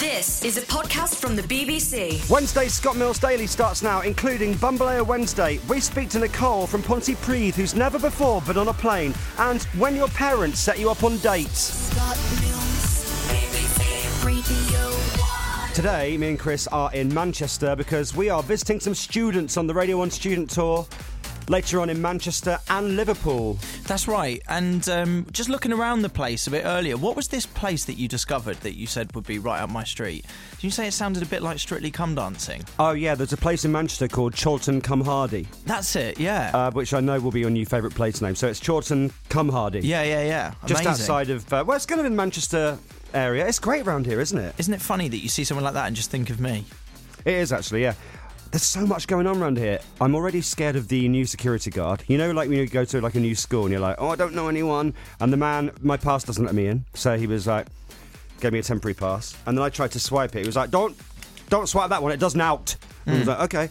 This is a podcast from the BBC. Wednesday Scott Mills Daily starts now, including Bumblea Wednesday. We speak to Nicole from Pontypridd, who's never before been on a plane, and when your parents set you up on dates. Scott Mills, BBC Radio 1. Today, me and Chris are in Manchester because we are visiting some students on the Radio 1 student tour. Later on in Manchester and Liverpool. That's right. And just looking around the place a bit earlier, what was this place that you discovered that you said would be right up my street? Did you say it sounded a bit like Strictly Come Dancing? Oh, yeah, there's a place in Manchester called Chorlton Cum Hardy. That's it, yeah. Which I know will be your new favourite place name. So it's Chorlton Cum Hardy. Yeah. Amazing. Just outside of... well, it's kind of in Manchester area. It's great around here, isn't it? Isn't it funny that you see someone like that and just think of me? It is, actually, yeah. There's so much going on around here. I'm already scared of the new security guard. You know, like when you go to like a new school and you're like, oh, I don't know anyone. And the man, my pass doesn't let me in. So he was like, gave me a temporary pass. And then I tried to swipe it. He was like, don't swipe that one. It doesn't out. And I was like, okay.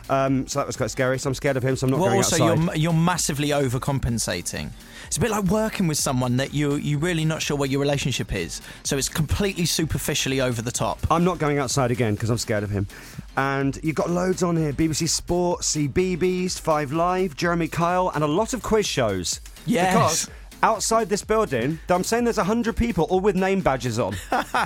So that was quite scary. So I'm scared of him. So I'm not going outside. Also, you're massively overcompensating. It's a bit like working with someone that you're really not sure what your relationship is. So it's completely superficially over the top. I'm not going outside again because I'm scared of him. And you've got loads on here. BBC Sport, CBeebies, 5 Live, Jeremy Kyle, and a lot of quiz shows. Yes. Because outside this building, I'm saying there's 100 people all with name badges on.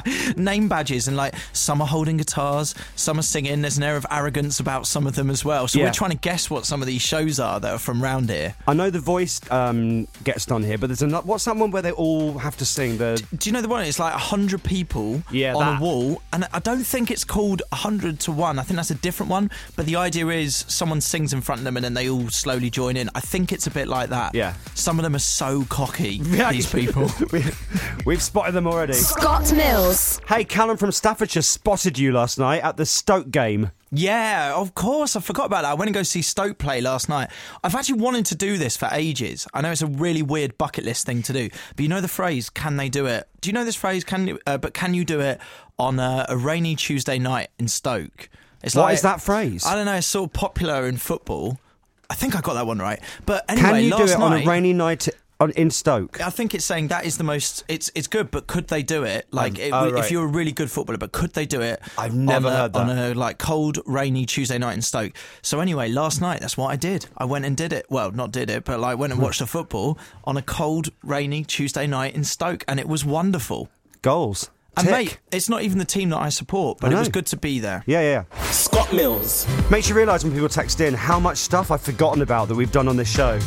Name badges, and like some are holding guitars, some are singing. There's an air of arrogance about some of them as well. So we're trying to guess what some of these shows are that are from round here. I know The Voice gets done here, but there's another. What's that one where they all have to sing? Do you know the one? It's like 100 people on a wall, and I don't think it's called 100 to 1. I think that's a different one. But the idea is someone sings in front of them, and then they all slowly join in. I think it's a bit like that. Yeah. Some of them are so cocky. These people. We've spotted them already. Scott Mills. Hey, Callum from Staffordshire spotted you last night at the Stoke game. Yeah, of course. I forgot about that. I went and go see Stoke play last night. I've actually wanted to do this for ages. I know it's a really weird bucket list thing to do, but you know the phrase, can they do it? Do you know this phrase, can you do it on a rainy Tuesday night in Stoke? What is that phrase? I don't know, it's sort of popular in football. I think I got that one right. But anyway, can you do it on a rainy night in Stoke? I think it's saying that is the most... It's good, but could they do it? Like, right. If you're a really good footballer, but could they do it? I've never heard that. On a like cold, rainy Tuesday night in Stoke. So anyway, last night, that's what I did. I went and did it. Well, not did it, but like went and watched the football on a cold, rainy Tuesday night in Stoke, and it was wonderful. Goals. And Tick. mate, it's not even the team that I support, but it was good to be there. Yeah. Scott Mills. Makes you realise when people text in how much stuff I've forgotten about that we've done on this show.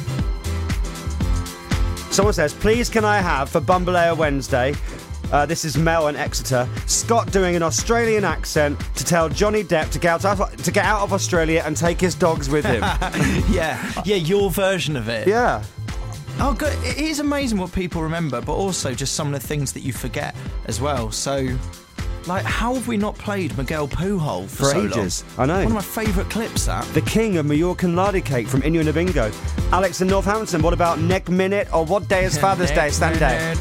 Someone says, please can I have for Bumblea Wednesday, this is Mel in Exeter, Scott doing an Australian accent to tell Johnny Depp to get out of Australia and take his dogs with him. Yeah, your version of it. Yeah. Oh, good. It is amazing what people remember, but also just some of the things that you forget as well. So, like, how have we not played Miguel Pujol for so ages? Long? I know. One of my favourite clips, that. The king of Mallorcan lardy cake from Inyo Bingo. Alex in Northampton, what about Neck Minute or what day is Father's Day, Sunday?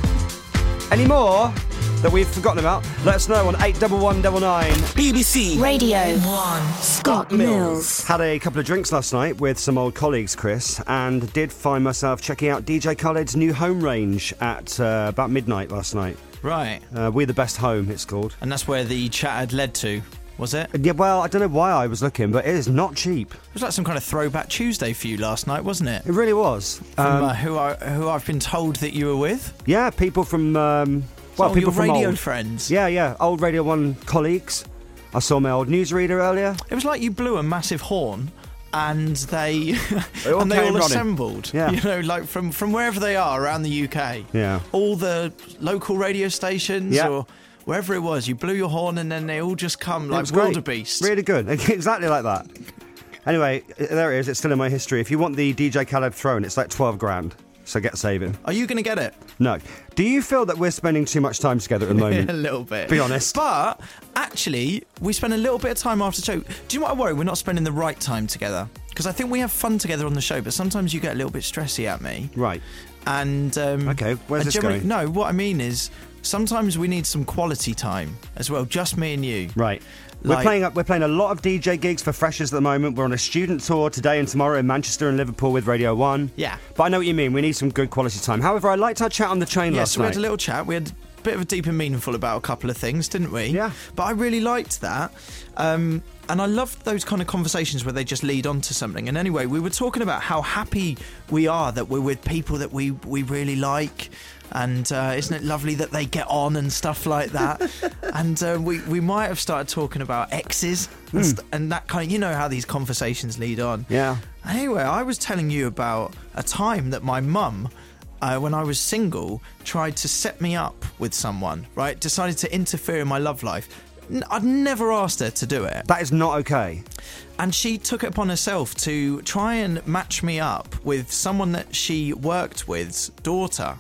Any more that we've forgotten about? Let us know on 81199. BBC Radio 1. Scott Mills. Had a couple of drinks last night with some old colleagues, Chris, and did find myself checking out DJ Khaled's new home range at about midnight last night. Right. We're the Best Home, it's called. And that's where the chat had led to, was it? Yeah, well, I don't know why I was looking, but it is not cheap. It was like some kind of throwback Tuesday for you last night, wasn't it? It really was. From who I've been told that you were with? Yeah, people from... people your from radio old friends. Yeah, old Radio 1 colleagues. I saw my old newsreader earlier. It was like you blew a massive horn and they all assembled. Yeah. You know, like from wherever they are around the UK. Yeah. All the local radio stations Yeah. or wherever it was, you blew your horn and then they all just come It like was great. wildebeest. Really good. Exactly like that. Anyway, there it is. It's still in my history. If you want the DJ Khaled throne, it's like 12 grand. So get saving. Are you going to get it? No. Do you feel that we're spending too much time together at the moment? A little bit. Be honest. But actually, we spend a little bit of time after the show. Do you know what I worry? We're not spending the right time together. Because I think we have fun together on the show, but sometimes you get a little bit stressy at me. Right. And okay, where's this going? No, what I mean is sometimes we need some quality time as well, just me and you. Right. Like, we're playing a lot of DJ gigs for freshers at the moment. We're on a student tour today and tomorrow in Manchester and Liverpool with Radio 1. Yeah. But I know what you mean. We need some good quality time. However, I liked our chat on the train last so we night. had a little chat. We had bit of a deep and meaningful about a couple of things, didn't we? Yeah. But I really liked that. And I love those kind of conversations where they just lead on to something. And anyway, we were talking about how happy we are that we're with people that we really like. And isn't it lovely that they get on and stuff like that? And we might have started talking about exes and that kind of, you know how these conversations lead on. Yeah. Anyway, I was telling you about a time that my mum, when I was single, tried to set me up with someone, right? Decided to interfere in my love life. I'd never asked her to do it. That is not okay. And she took it upon herself to try and match me up with someone that she worked with's daughter.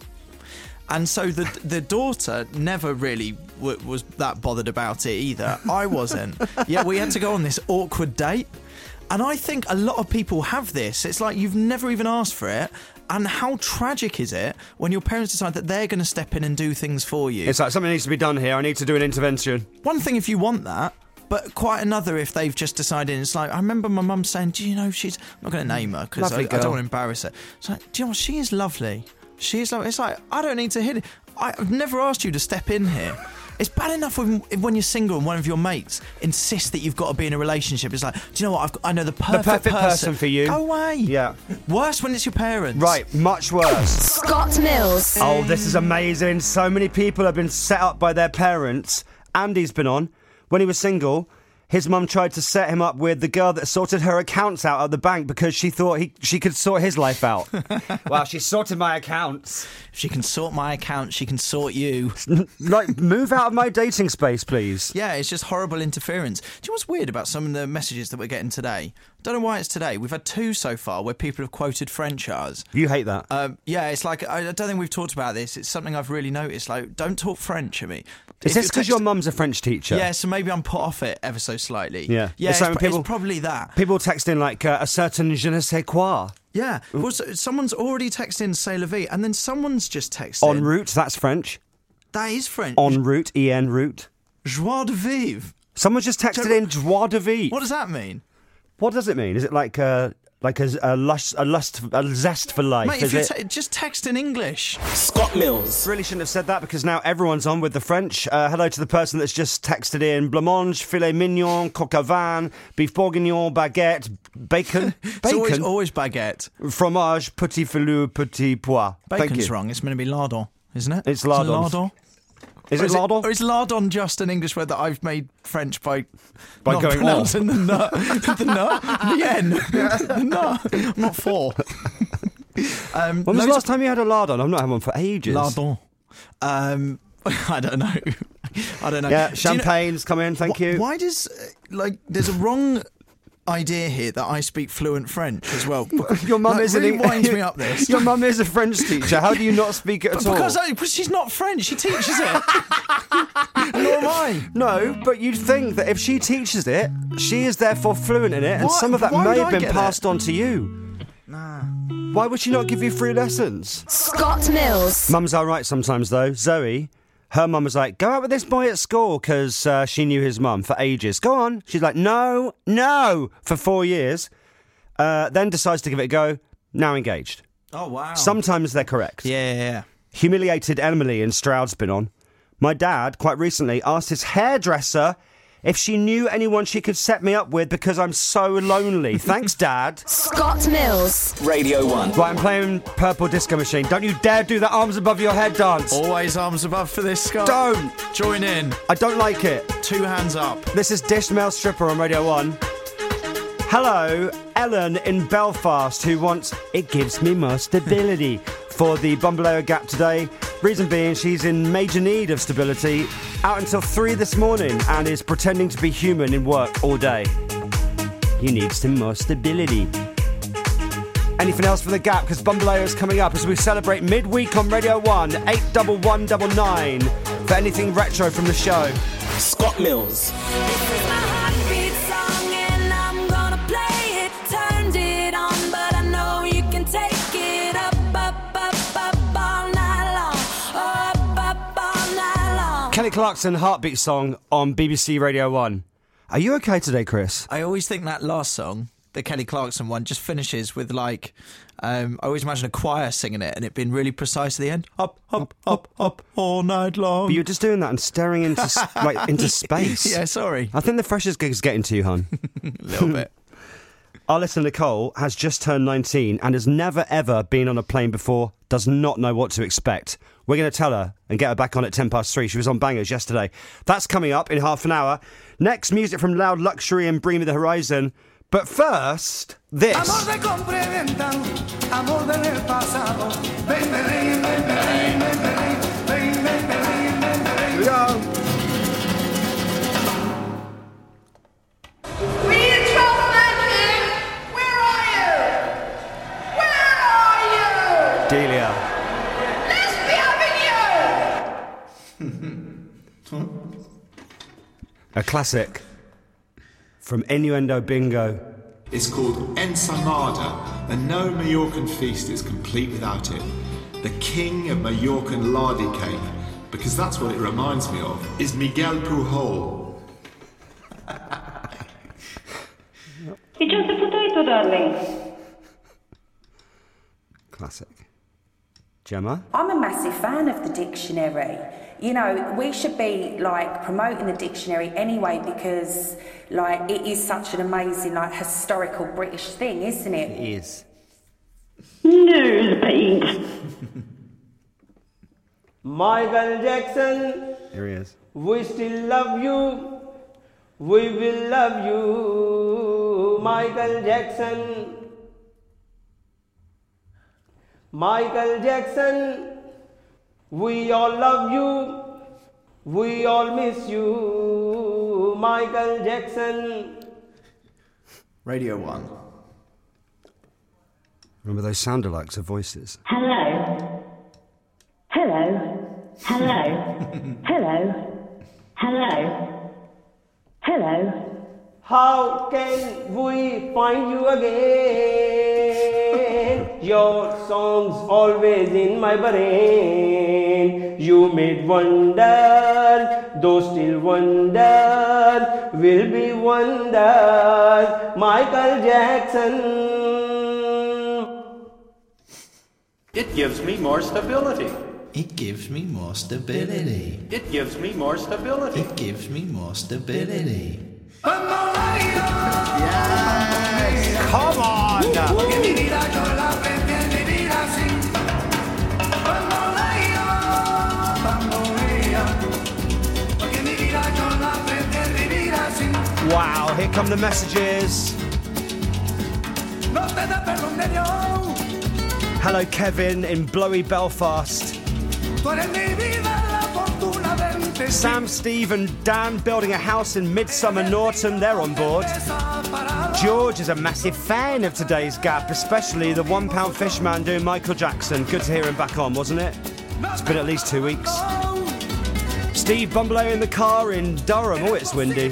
And so the daughter never really was that bothered about it either. I wasn't. Yeah, we had to go on this awkward date. And I think a lot of people have this. It's like you've never even asked for it. And how tragic is it when your parents decide that they're going to step in and do things for you? It's like something needs to be done here. I need to do an intervention. One thing if you want that, but quite another if they've just decided. It's like, I remember my mum saying, do you know, I'm not going to name her because I don't want to embarrass her. It's like, do you know what, she is lovely. She is lovely. It's like, I don't need to hit it. I've never asked you to step in here. It's bad enough when you're single and one of your mates insists that you've got to be in a relationship. It's like, do you know what? I know the perfect person for you. Go away. Yeah. Worse when it's your parents. Right, much worse. Scott Mills. Oh, this is amazing. So many people have been set up by their parents. Andy's been on. When he was single, his mum tried to set him up with the girl that sorted her accounts out at the bank because she thought she could sort his life out. Well, she sorted my accounts. If she can sort my account, she can sort you. Like, move out of my dating space, please. Yeah, it's just horrible interference. Do you know what's weird about some of the messages that we're getting today? Don't know why it's today. We've had 2 so far where people have quoted French at us. You hate that. Yeah, it's like, I don't think we've talked about this. It's something I've really noticed. Like, don't talk French at me. Is this because your mum's a French teacher? Yeah, so maybe I'm put off it ever so slightly. Yeah. Yeah, It's like when it's probably that. People text in like a certain je ne sais quoi. Yeah. Well, someone's already texted in C'est la vie, and then someone's just texted En route, that's French. That is French. En route, en route. Joie de vivre. Someone just texted in joie de vivre. What does that mean? What does it mean? Is it like a zest for life? Mate, is if you it? just text in English. Scott Mills. Really shouldn't have said that because now everyone's on with the French. Hello to the person that's just texted in blancmange, filet mignon, coq au vin, beef bourguignon, baguette, bacon. It's always baguette. Fromage, petit filou, petit pois. Thank Bacon's you. wrong. It's meant to be lardon, isn't it? It's lardon. lardon. Is it lardon? Or is lardon just an English word that I've made French by not going pronouncing the nut, the nut, the N, the nut? I'm not for. When was the last time you had a lardon? I've not had one for ages. Lardon. I don't know. Yeah, champagne's come in, thank you. Why does, there's a wrong idea here that I speak fluent French as well. Your mum like, is really winds me up this. Your mum is a French teacher. How do you not speak it at all? Because she's not French. She teaches it. Nor am I. No, but you'd think that if she teaches it, she is therefore fluent in it, and some of that why may would have I been get passed on to you. Nah. Why would she not give you free lessons? Scott Mills. Mums are right sometimes, though. Zoe, her mum was like, go out with this boy at school, because she knew his mum for ages. Go on. She's like, no, for 4 years. Then decides to give it a go. Now engaged. Oh, wow. Sometimes they're correct. Yeah. Humiliated Emily in Stroud's been on. My dad, quite recently, asked his hairdresser if she knew anyone she could set me up with because I'm so lonely. Thanks, Dad. Scott Mills. Radio 1. Right, I'm playing Purple Disco Machine. Don't you dare do that arms above your head dance. Always arms above for this, Scott. Don't. Join in. I don't like it. 2 hands up. This is Dish Male Stripper on Radio 1. Hello, Ellen in Belfast, who wants It Gives Me More Stability for the Bumbaleo Gap today. Reason being, she's in major need of stability, out until 3 this morning, and is pretending to be human in work all day. You need some more stability. Anything else for the Gap? Because Bumbaleo is coming up as we celebrate midweek on Radio 1, 81199, for anything retro from the show. Scott Mills. Kelly Clarkson Heartbeat song on BBC Radio 1. Are you okay today, Chris? I always think that last song the Kelly Clarkson one, just finishes with like, I always imagine a choir singing it and it being really precise at the end. Up, up, up, up, all night long. But you're just doing that and staring into into space. Yeah, sorry. I think the freshers gig's getting to you, hon. A little bit. Our listener Nicole has just turned 19 and has never ever been on a plane before, does not know what to expect. We're going to tell her and get her back on at 3:10. She was on Bangers yesterday. That's coming up in half an hour. Next, music from Loud Luxury and Bring Me the Horizon. But first, this. Amor de compra y venta, amor del pasado. Ven, ven, ven, ven, ven, ven, ven, ven, ven, ven, ven. Here we go. Delia. A classic from Innuendo Bingo. It's called Ensaimada, and no Mallorcan feast is complete without it. The king of Mallorcan lardy cake, because that's what it reminds me of, is Miguel Pujol. It's just a potato, darling. Classic. Gemma? I'm a massive fan of the dictionary. You know, we should be, like, promoting the dictionary anyway because, like, it is such an amazing, like, historical British thing, isn't it? It is. Newsbeat. Michael Jackson. Here he is. We still love you. We will love you. Michael Jackson. Michael Jackson. We all love you. We all miss you. Michael Jackson. Radio 1. Remember those sound-alikes of voices? Hello. Hello. Hello. Hello. Hello. Hello. How can we find you again? Your song's always in my brain. You made wonder, though still wonder, will be wonder. Michael Jackson. It gives me more stability. It gives me more stability. It gives me more stability. It gives me more stability. Yes! Come on! Wow, here come the messages. Hello, Kevin in blowy Belfast. Sam, Steve and Dan building a house in Midsummer Norton, they're on board. George is a massive fan of today's Gap, especially the £1 Fishman doing Michael Jackson. Good to hear him back on, wasn't it? It's been at least 2 weeks. Steve Bumbleau in the car in Durham. Oh, it's windy.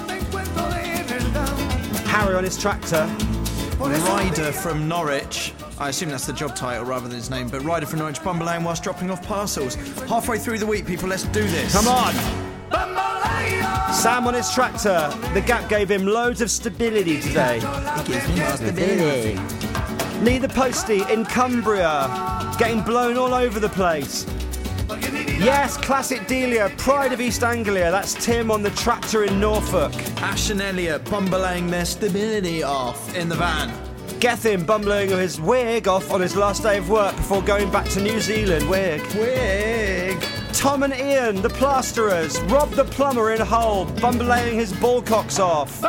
Harry on his tractor. Ryder from Norwich. I assume that's the job title rather than his name, but Ryder from Norwich bumbling whilst dropping off parcels. Halfway through the week, people, let's do this. Come on! Sam on his tractor. The Gap gave him loads of stability today. It gives me more stability. Lee the Postie in Cumbria. Getting blown all over the place. Yes, classic Delia, pride of East Anglia. That's Tim on the tractor in Norfolk. Ash and Elliot bumbling their stability off in the van. Gethin bumbling his wig off on his last day of work before going back to New Zealand. Wig. Tom and Ian, the plasterers. Rob the plumber in Hull, bumbling his ballcocks off.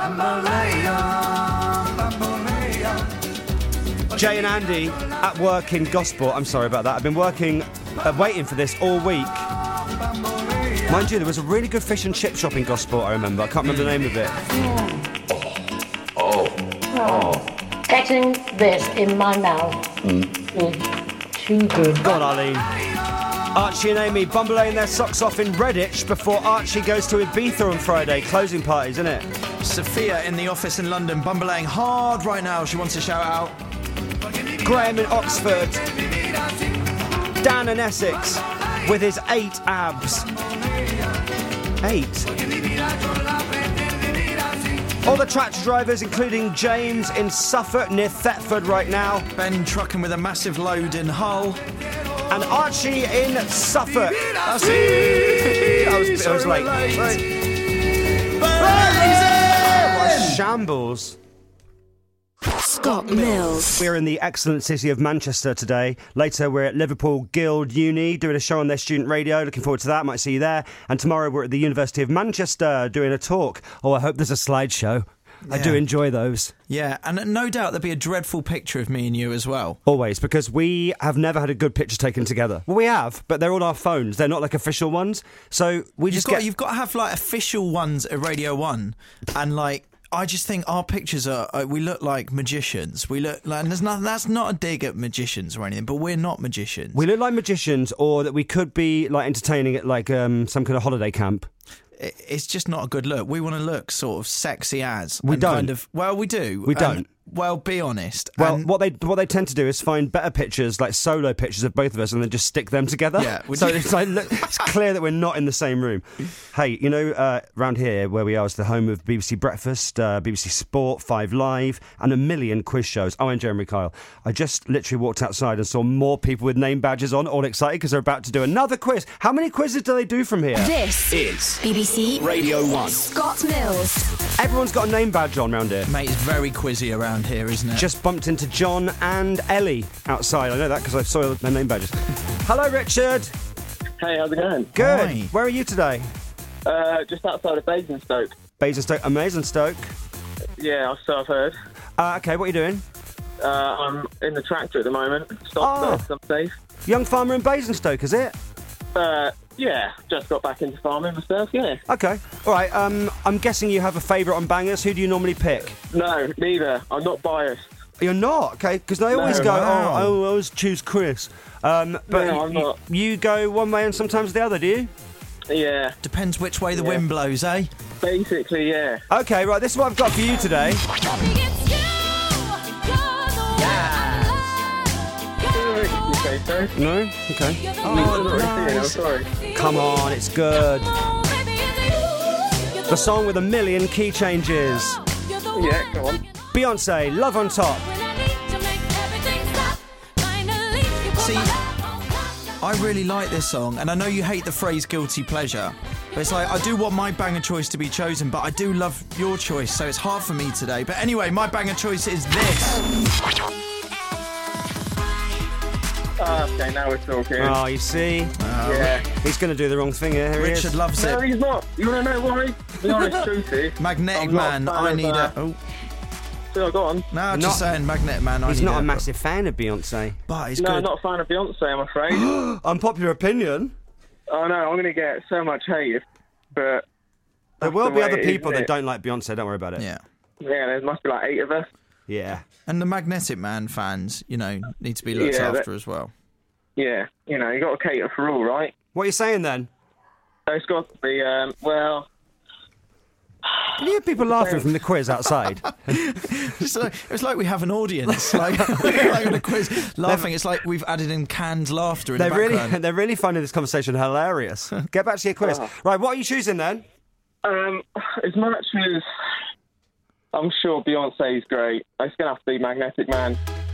Jay and Andy at work in Gosport. I'm sorry about that. I've been working, waiting for this all week. Mind you, there was a really good fish and chip shop in Gosport, I remember. I can't remember the name of it. Getting this in my mouth. Too good. Go on, Arlene. Archie and Amy bumbling their socks off in Redditch before Archie goes to Ibiza on Friday. Closing parties, isn't it? Sophia in the office in London bumbling hard right now. She wants to shout out. Graham in Oxford. Dan in Essex with his 8 abs. 8? All the tractor drivers, including James in Suffolk near Thetford right now. Ben trucking with a massive load in Hull. And Archie in Suffolk. I was late. What shambles. Scott Mills. We're in the excellent city of Manchester today. Later, we're at Liverpool Guild Uni doing a show on their student radio. Looking forward to that. Might see you there. And tomorrow, we're at the University of Manchester doing a talk. Oh, I hope there's a slideshow. Yeah. I do enjoy those. Yeah, and no doubt there'll be a dreadful picture of me and you as well. Always, because we have never had a good picture taken together. Well, we have, but they're on our phones. They're not like official ones. So we You've got to have like official ones at Radio 1 and like... I just think our pictures we look like magicians. We look like, and that's not a dig at magicians or anything, but we're not magicians. We look like magicians, or that we could be like entertaining at like some kind of holiday camp. It's just not a good look. We want to look sort of sexy as. We don't. Kind of, well, we do. We don't. Well, be honest. Well, what they tend to do is find better pictures, like solo pictures of both of us, and then just stick them together. Yeah. So it's like it's clear that we're not in the same room. Hey, you know, around here where we are is the home of BBC Breakfast, BBC Sport, 5 Live, and a million quiz shows. Oh, and Jeremy Kyle. I just literally walked outside and saw more people with name badges on, all excited because they're about to do another quiz. How many quizzes do they do from here? This is BBC Radio 1. Scott Mills. Everyone's got a name badge on around here. Mate, it's very quizzy around here, isn't it? Just bumped into John and Ellie outside. I know that because I saw their name badges. Hello, Richard. Hey, how's it going? Good. Hi. Where are you today? Just outside of Basingstoke. Basingstoke, amazing Stoke. Yeah, so I've heard. Okay, what are you doing? I'm in the tractor at the moment. Stopped I'm safe. Young farmer in Basingstoke, is it? Yeah, just got back into farming myself, yeah. Okay, all right. I'm guessing you have a favourite on bangers. Who do you normally pick? No, neither. I'm not biased. You're not? Okay, because they always go, wow. I always choose Chris. But no, I'm not. You go one way and sometimes the other, do you? Yeah. Depends which way the wind blows, eh? Basically, yeah. Okay, right, this is what I've got for you today. No? Okay. I'm sorry. Come on, it's good. The song with a million key changes. Yeah, go on. Beyonce, Love on Top. See, I really like this song, and I know you hate the phrase guilty pleasure, but it's like, I do want my banger choice to be chosen, but I do love your choice, so it's hard for me today. But anyway, my banger choice is this. Okay, now we're talking. Oh, you see? Yeah. He's going to do the wrong thing here. Here Richard he is. loves it. No, he's not. You want to know why? The honest truth is... Magnetic I'm not Man, a fan I of, need a... Oh. So go on. No, just saying, Magnetic Man, I need He's not a it. massive fan of Beyonce. But he's No, good. I'm not a fan of Beyonce, I'm afraid. Unpopular opinion. Oh, no, I'm going to get so much hate, but... There will the be way other it is, people isn't that it? don't like Beyonce. Don't worry about it. Yeah. Yeah, there must be like 8 of us. Yeah. And the Magnetic Man fans, you know, need to be looked after as well. Yeah, you know, you got to cater for all, right? What are you saying then? So it's got to be, well... Can you hear people laughing from the quiz outside? It's like we have an audience, like on a quiz, laughing. It's like we've added in canned laughter in the background. They're really finding this conversation hilarious. Get back to your quiz. Right, what are you choosing then? As much as I'm sure Beyonce's great, it's going to have to be Magnetic Man.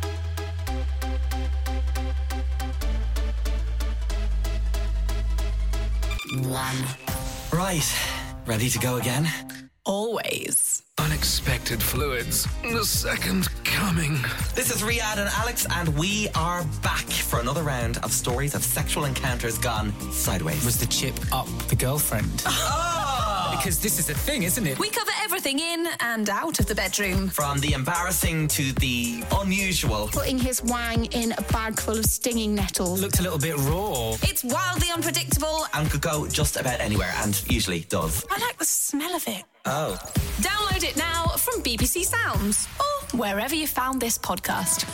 Right, ready to go again? Always. Unexpected fluids. The second coming. This is Riyadh and Alex, and we are back for another round of stories of sexual encounters gone sideways. Was the chip up the girlfriend? Because this is a thing, isn't it? We cover everything in and out of the bedroom. From the embarrassing to the unusual. Putting his wang in a bag full of stinging nettles. Looked a little bit raw. It's wildly unpredictable. And could go just about anywhere, and usually does. I like the smell of it. Oh. Download it now from BBC Sounds or wherever you found this podcast.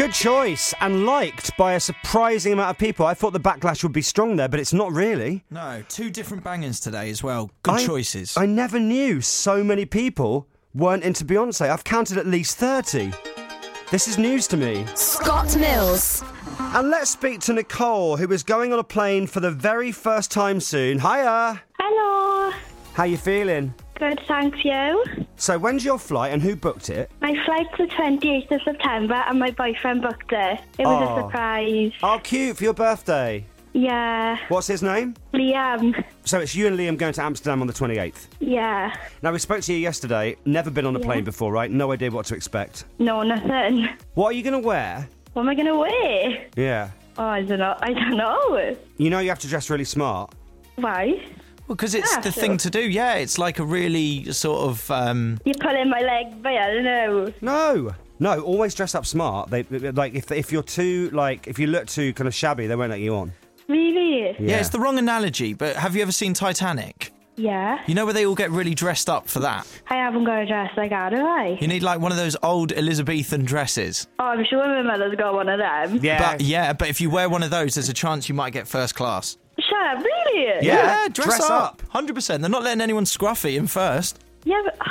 Good choice, and liked by a surprising amount of people. I thought the backlash would be strong there, but it's not really. No, 2 different bangers today as well. Good choices. I never knew so many people weren't into Beyonce. I've counted at least 30. This is news to me. Scott Mills. And let's speak to Nicole, who is going on a plane for the very first time soon. Hiya! Hello. How you feeling? Good, thanks, you? So when's your flight and who booked it? My flight's the 28th of September and my boyfriend booked it. It was a surprise. Oh, cute, for your birthday. Yeah. What's his name? Liam. So it's you and Liam going to Amsterdam on the 28th? Yeah. Now, we spoke to you yesterday. Never been on a plane before, right? No idea what to expect. No, nothing. What are you going to wear? What am I going to wear? Yeah. Oh, I don't know. You know you have to dress really smart. Why? Well, because it's the thing to do, yeah. It's like a really sort of... You're pulling my leg, but I don't know. No, always dress up smart. They like if you're too if you look too kind of shabby, they won't let you on. Really? Yeah, it's the wrong analogy, but have you ever seen Titanic? Yeah. You know where they all get really dressed up for that? I haven't got a dress like that, do I? You need like one of those old Elizabethan dresses. Oh, I'm sure my mother's got one of them. Yeah. But if you wear one of those, there's a chance you might get first class. Shut up, really? Yeah, dress up. 100%. They're not letting anyone scruffy in first. Yeah, but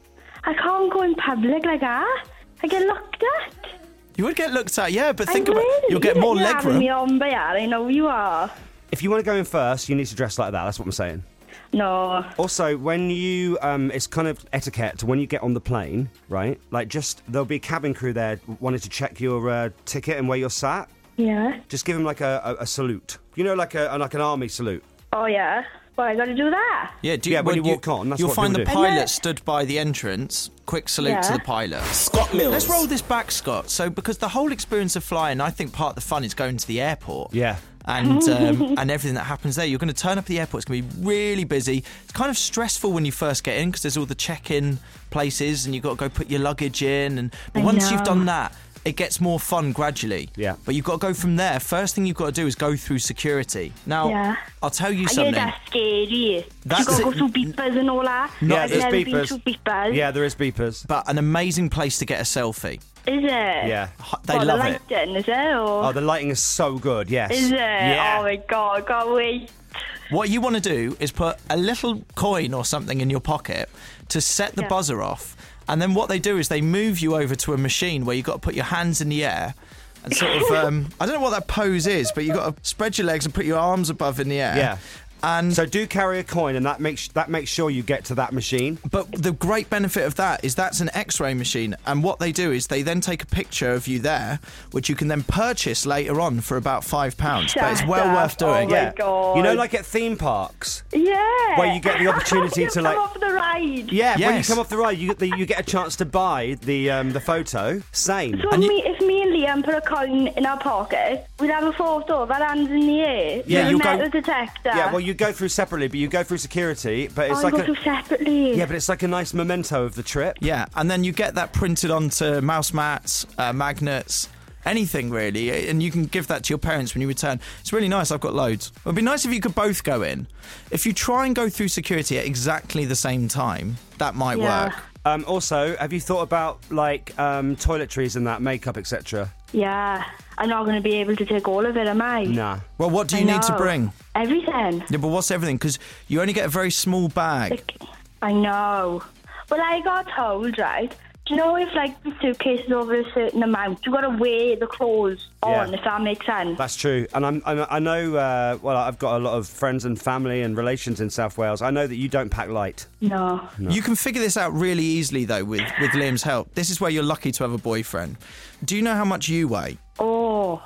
I can't go in public like that. I get looked at. You would get looked at, yeah, but think about it. You'll get more leg room. Me on, but yeah, I know you are. If you want to go in first, you need to dress like that. That's what I'm saying. No. Also, when you, it's kind of etiquette to when you get on the plane, right? Like, there'll be a cabin crew there wanting to check your ticket and where you're sat. Yeah. Just give them like a salute. You know, like an army salute. Oh, yeah. Well, I got to do that. Yeah, when you walk on, that's you'll what find the people do. pilot stood by the entrance. Quick salute to the pilot. Scott Mills. Let's roll this back, Scott. So, because the whole experience of flying, I think part of the fun is going to the airport. Yeah. And everything that happens there. You're going to turn up at the airport. It's going to be really busy. It's kind of stressful when you first get in because there's all the check-in places and you've got to go put your luggage in. But once you've done that, it gets more fun gradually. Yeah. But you've got to go from there. First thing you've got to do is go through security. Now, I'll tell you something. That's scary. You got to go through beepers and all that. There's beepers. beepers. Yeah, there is beepers. But an amazing place to get a selfie. Is it? Yeah. They love it. The lighting, is it? Or? Oh, the lighting is so good, yes. Is it? Yeah. Oh, my God, I can't wait. What you want to do is put a little coin or something in your pocket to set the buzzer off. And then what they do is they move you over to a machine where you've got to put your hands in the air and sort of, I don't know what that pose is, but you've got to spread your legs and put your arms above in the air. Yeah. And so do carry a coin, and that makes sure you get to that machine. But the great benefit of that is that's an X-ray machine, and what they do is they then take a picture of you there, which you can then purchase later on for about £5. But it's well worth doing. Oh my God. You know, like at theme parks. Yeah. Where you get the opportunity to come off the ride. Yeah. When you come off the ride, you get a chance to buy the photo. Same. So if me and Liam put a coin in our pocket, we'd have a photo of our hands in the air. Yeah, you'll metal detector. Yeah, well, you go through separately, but you go through security. But it's through separately. Yeah, but it's like a nice memento of the trip. Yeah, and then you get that printed onto mouse mats, magnets, anything really, and you can give that to your parents when you return. It's really nice. I've got loads. It would be nice if you could both go in. If you try and go through security at exactly the same time, that might work. Also, have you thought about toiletries and that, makeup, etc.? Yeah, I'm not going to be able to take all of it, am I? Nah. Well, what do you need to bring? Everything. Yeah, but what's everything? Because you only get a very small bag. I know. Well, I got told, right? Do you know if the suitcase is over a certain amount, you've got to wear the clothes on, if that makes sense. That's true. And I know, I've got a lot of friends and family and relations in South Wales. I know that you don't pack light. No. You can figure this out really easily, though, with Liam's help. This is where you're lucky to have a boyfriend. Do you know how much you weigh? Oh,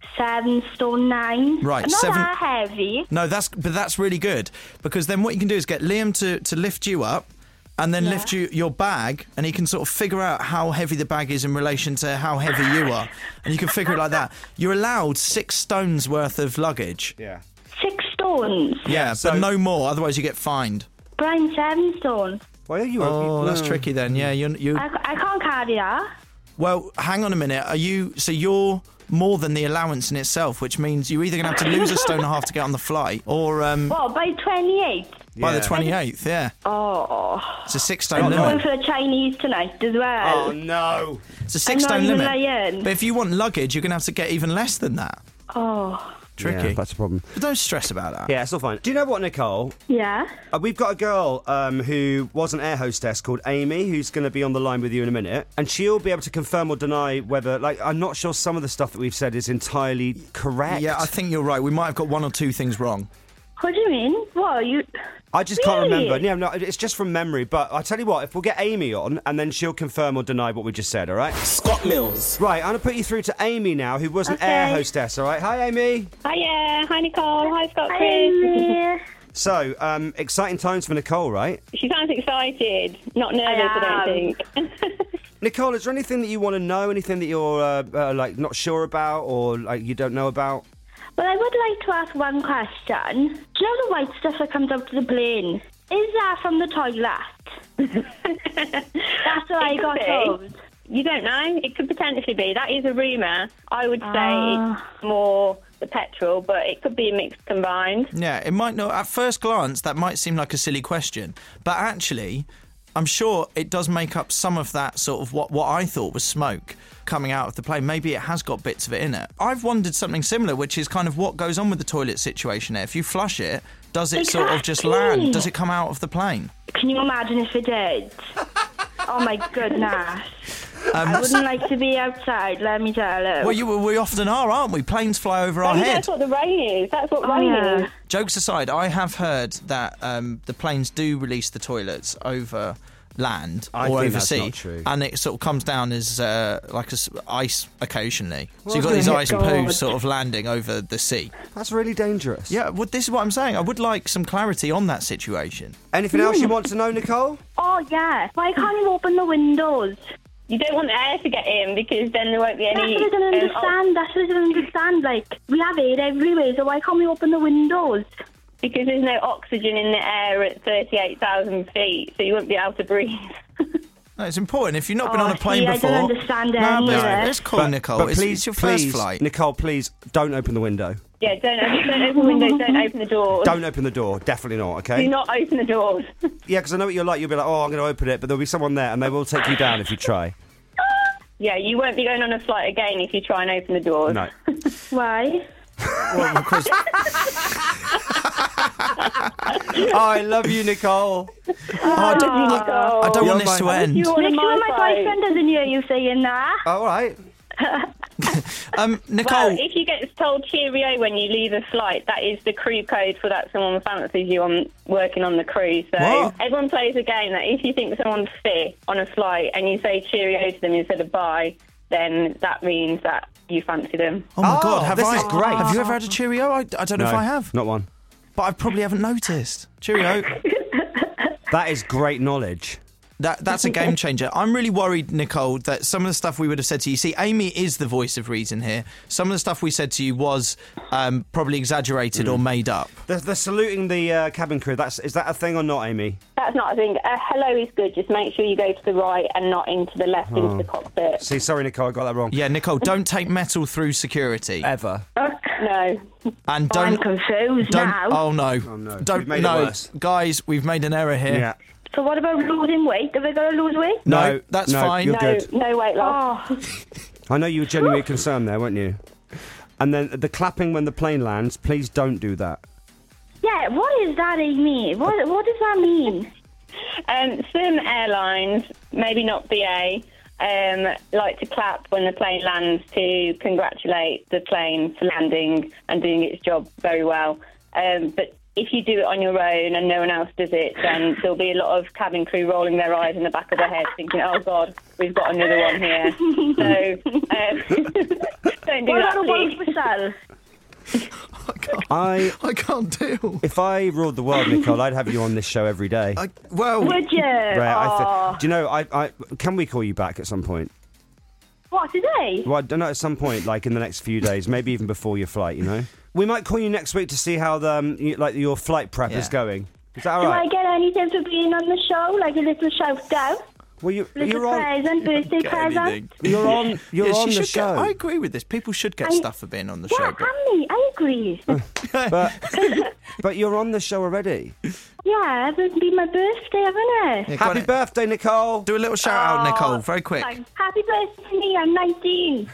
7 stone 9. Right, I'm not that heavy. No, that's really good, because then what you can do is get Liam to lift you up, and then lift your bag, and he can sort of figure out how heavy the bag is in relation to how heavy you are. And you can figure it like that. You're allowed 6 stones worth of luggage. Yeah. 6 stones? Yeah, but no more, otherwise you get fined. But I'm 7 stone. Well, that's tricky then. Yeah, you. I can't carry that. Well, hang on a minute. You're more than the allowance in itself, which means you're either going to have to lose a stone and a half to get on the flight, or... What, by 28? By the 28th, yeah. Oh. It's a 6 stone I'm going limit. for the Chinese tonight as well. Oh, no. It's a 6 stone I'm not even limit. lying. But if you want luggage, you're going to have to get even less than that. Oh. Tricky. Yeah, that's a problem. But don't stress about that. Yeah, it's all fine. Do you know what, Nicole? Yeah? We've got a girl who was an air hostess called Amy, who's going to be on the line with you in a minute, and she'll be able to confirm or deny whether, like, I'm not sure some of the stuff that we've said is entirely correct. Yeah, I think you're right. We might have got 1 or 2 things wrong. What do you mean? What, you... I just can't Really? remember. Yeah, no, it's just from memory. But I tell you what, if we'll get Amy on, and then she'll confirm or deny what we just said, all right? Scott Mills. Right, I'm going to put you through to Amy now, who was an Okay. air hostess, all right? Hi, Amy. Hiya. Hi, Nicole. Hi, Scott. Hi, Chris. Amy. So, exciting times for Nicole, right? She sounds excited. Not nervous, I don't think. Nicole, is there anything that you want to know? Anything that you're, like, not sure about or, like, you don't know about? Well, I would like to ask one question. Do you know the white stuff that comes out of the plane? Is that from the toilet? That's what I got told. You don't know. It could potentially be. That is a rumour. I would say it's more the petrol, but it could be mixed combined. Yeah, it might not. At first glance, that might seem like a silly question, but actually, I'm sure it does make up some of that sort of what I thought was smoke coming out of the plane. Maybe it has got bits of it in it. I've wondered something similar, which is kind of what goes on with the toilet situation there. If you flush it, does it sort of just land? Does it come out of the plane? Can you imagine if it did? Oh my goodness. I wouldn't like to be outside, let me tell you. Well, we often are, aren't we? Planes fly over our head. That's what the rain is. That's what rain is. Jokes aside, I have heard that the planes do release the toilets over land I or think that's oversea, not true. and it sort of comes down as like ice occasionally. Well, so you've got these ice God. poos sort of landing over the sea. That's really dangerous. Yeah, well, this is what I'm saying. I would like some clarity on that situation. Anything else you want to know, Nicole? Oh, yeah. Why can't you open the windows? You don't want the air to get in because then there won't be any... That's what I don't understand. That's what I don't understand. Like, we have air everywhere, so why can't we open the windows? Because there's no oxygen in the air at 38,000 feet, so you won't be able to breathe. No, it's important. If you've not been on a plane see, before... I don't understand no, any but of it. it's cool, Nicole. But It's please, your first please, flight. Nicole, please, don't open the window. Yeah, don't open windows, don't open the doors. Don't open the door. Definitely not, okay? Do not open the doors. Yeah, because I know what you're like. You'll be like, oh, I'm going to open it, but there'll be someone there, and they will take you down if you try. Yeah, you won't be going on a flight again if you try and open the doors. No. Why? Well, because... Oh, I love you, Nicole. I don't want this to end. Make sure my boyfriend doesn't hear you saying that. All right. Nicole. Well, if you get told cheerio when you leave a flight, that is the crew code for that someone fancies you on working on the crew. So What? everyone plays a game that if you think someone's fit on a flight and you say cheerio to them instead of bye, then that means that you fancy them. Oh my God! this is great. Have you ever had a Cheerio? I don't know if I have. Not one. But I probably haven't noticed. Cheerio. That is great knowledge. That's a game changer. I'm really worried, Nicole, that some of the stuff we would have said to you... See, Amy is the voice of reason here. Some of the stuff we said to you was probably exaggerated or made up. The saluting the cabin crew, is that a thing or not, Amy? That's not a thing. Hello is good. Just make sure you go to the right and not into the left into the cockpit. See, sorry, Nicole, I got that wrong. Yeah, Nicole, don't take metal through security. Ever. No. And don't... I'm confused now. Oh, no. Oh, no. Don't, We've made it no. worse. Guys, we've made an error here. Yeah. So what about losing weight? Have I got to lose weight? No, that's no, fine. You're good. No weight loss. Oh, I know you were genuinely concerned there, weren't you? And then the clapping when the plane lands, please don't do that. yeah. What is that, Amy? What does that mean? Some airlines, maybe not BA, like to clap when the plane lands to congratulate the plane for landing and doing its job very well. But if you do it on your own and no one else does it, then there'll be a lot of cabin crew rolling their eyes in the back of their head thinking, oh, God, we've got another one here. So don't do that, please. I can't deal. If I ruled the world, Nicole, I'd have you on this show every day. Would you? Right, do you know, I can we call you back at some point? What, today? Well, I don't know, at some point, like in the next few days, maybe even before your flight, you know? We might call you next week to see how your flight prep is going. Is that all Do right? I get anything for being on the show, like a little shout out? Well, you're on. Present, birthday present. You're on. You're on the show. I agree with this. People should get stuff for being on the show. Yeah, I agree. But you're on the show already. Yeah, it's been my birthday, haven't it? Yeah, Happy birthday, Nicole. Do a little shout out, Nicole, very quick. Thanks. Happy birthday to me, I'm 19.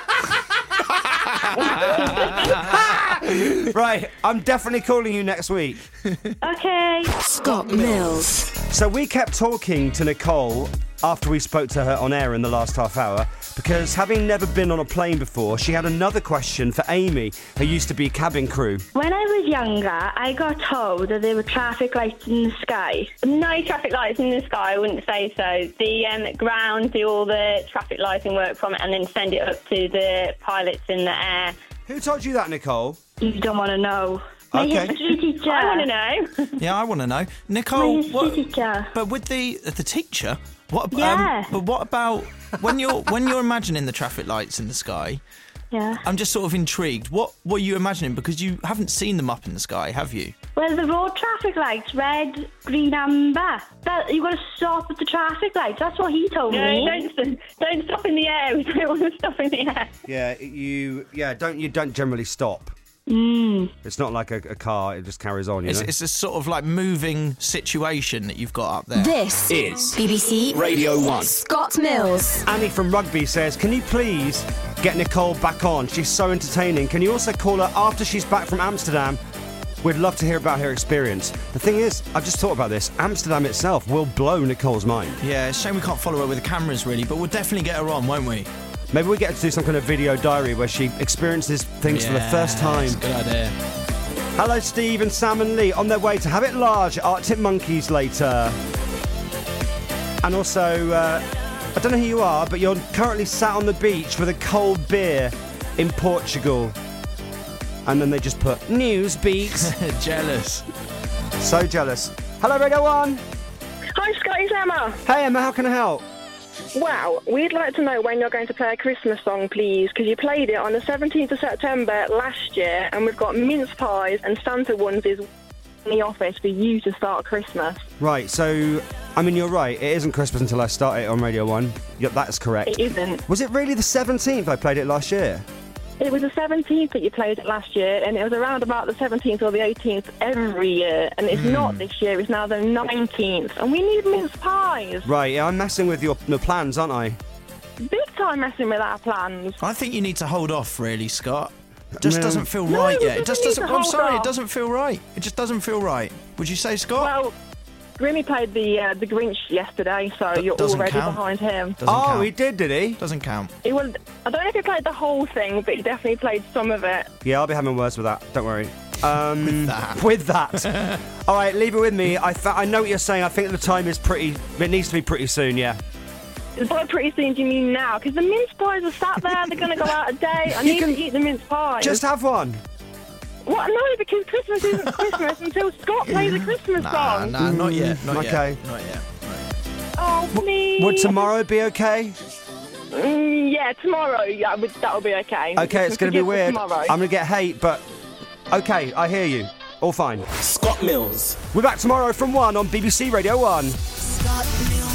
Right, I'm definitely calling you next week. Okay. Scott Mills. So we kept talking to Nicole after we spoke to her on air in the last half hour, because having never been on a plane before, she had another question for Amy, who used to be cabin crew. When I was younger, I got told that there were traffic lights in the sky. No traffic lights in the sky, I wouldn't say so. The ground do all the traffic lighting work from it and then send it up to the pilots in the air. Who told you that, Nicole? You don't want to know. My Okay. history teacher. I want to know. Yeah, I want to know, Nicole. My history teacher. But with the teacher, what? Yeah. But what about when you're imagining the traffic lights in the sky? Yeah. I'm just sort of intrigued. What were you imagining? Because you haven't seen them up in the sky, have you? Well, the road traffic lights, red, green, amber. You've got to stop at the traffic lights. That's what he told me. No, don't stop in the air. We don't want to stop in the air. Yeah, you don't generally stop. It's not like a car, it just carries on, you know? It's a sort of like moving situation that you've got up there. This is BBC Radio 1. Scott Mills. Annie from Rugby says, can you please get Nicole back on? She's so entertaining. Can you also call her after she's back from Amsterdam? We'd love to hear about her experience. The thing is, I've just thought about this. Amsterdam itself will blow Nicole's mind. Yeah, it's a shame we can't follow her with the cameras, really, but we'll definitely get her on, won't we? Maybe we get her to do some kind of video diary where she experiences things for the first time. That's a good idea. Hello, Steve and Sam and Lee on their way to Have It Large at Arctic Monkeys later. And also, I don't know who you are, but you're currently sat on the beach with a cold beer in Portugal. And then they just put news beats. Jealous. So jealous. Hello, Radio 1. Hi, Scott, it's Emma. Hey, Emma, how can I help? Wow, we'd like to know when you're going to play a Christmas song, please, because you played it on the 17th of September last year, and we've got mince pies and Santa onesies in the office for you to start Christmas. Right, so, I mean, you're right. It isn't Christmas until I start it on Radio 1. Yep, that's correct. It isn't. Was it really the 17th I played it last year? It was the 17th that you played it last year, and it was around about the 17th or the 18th every year, and it's not this year, it's now the 19th, and we need mince pies. Right, yeah, I'm messing with your plans, aren't I? Big time messing with our plans. I think you need to hold off, really, Scott. It just No. doesn't feel No, right we yet. It just need doesn't. to I'm hold sorry, off. it doesn't feel right. It just doesn't feel right. Would you say, Scott? Well, Grimmy played the Grinch yesterday, so you're doesn't already count. behind him. Doesn't count. He did he? Doesn't count. I don't know if he played the whole thing, but he definitely played some of it. Yeah, I'll be having words with that. Don't worry. With that. All right, leave it with me. I know what you're saying. I think the time is pretty... It needs to be pretty soon, yeah. By pretty soon, do you mean now? Because the mince pies are sat there, they're going to go out a day. I need to eat the mince pies. Just have one. What? No, because Christmas isn't Christmas until Scott plays a Christmas song. Nah, not yet. Not Okay. yet. Not yet. Oh, please. Would tomorrow be okay? Yeah, tomorrow. Yeah, that'll be okay. Okay, it's going to be weird. Tomorrow. I'm going to get hate, but... Okay, I hear you. All fine. Scott Mills. We're back tomorrow from 1 on BBC Radio 1. Scott Mills.